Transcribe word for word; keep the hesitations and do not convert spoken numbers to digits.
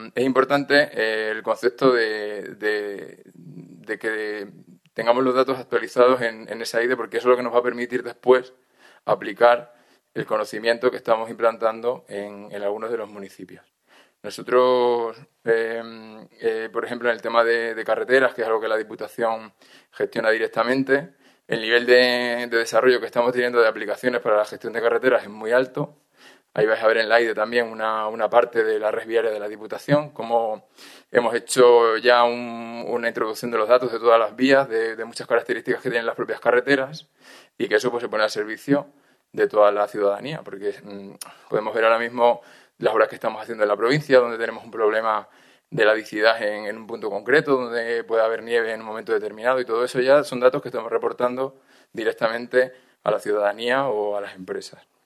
Es importante eh, el concepto de, de- de que tengamos los datos actualizados en, en esa I D E, porque eso es lo que nos va a permitir después aplicar el conocimiento que estamos implantando en, en algunos de los municipios. Nosotros, eh, eh, por ejemplo, en el tema de, de carreteras, que es algo que la Diputación gestiona directamente, el nivel de, de desarrollo que estamos teniendo de aplicaciones para la gestión de carreteras es muy alto. Ahí vais a ver en la I D E también una, una parte de la red viaria de la Diputación, como hemos hecho ya un- una introducción de los datos de todas las vías, de, de muchas características que tienen las propias carreteras, y que eso pues, se pone al servicio de toda la ciudadanía, porque mm, podemos ver ahora mismo las obras que estamos haciendo en la provincia, donde tenemos un problema de ladicidad en, en un punto concreto, donde puede haber nieve en un momento determinado, y todo eso ya son datos que estamos reportando directamente a la ciudadanía o a las empresas.